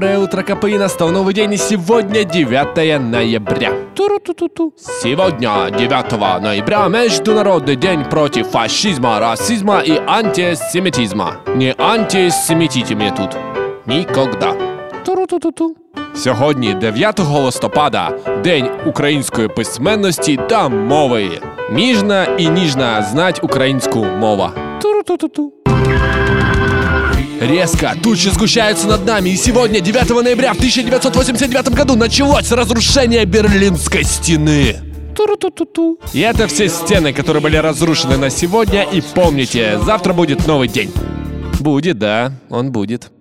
Доброе утро, КПИ, настал новый день, и сегодня 9 ноября. Туру-ту-ту-ту. Сегодня, 9 ноября, Международный день против фашизма, расизма и антисемитизма. Не антисемітіть тут. Нікогда. Туру-ту-ту-ту. Сьогодні, 9 листопада, День української письменності та мови. Ніжна і ніжна знать українську мова. Туру-ту-ту-ту. Резко тучи сгущаются над нами, и сегодня, 9 ноября в 1989 году, началось разрушение Берлинской стены. Туру-ту-ту-ту. И это все стены, которые были разрушены на сегодня, и помните, завтра будет новый день. Будет, да, он будет.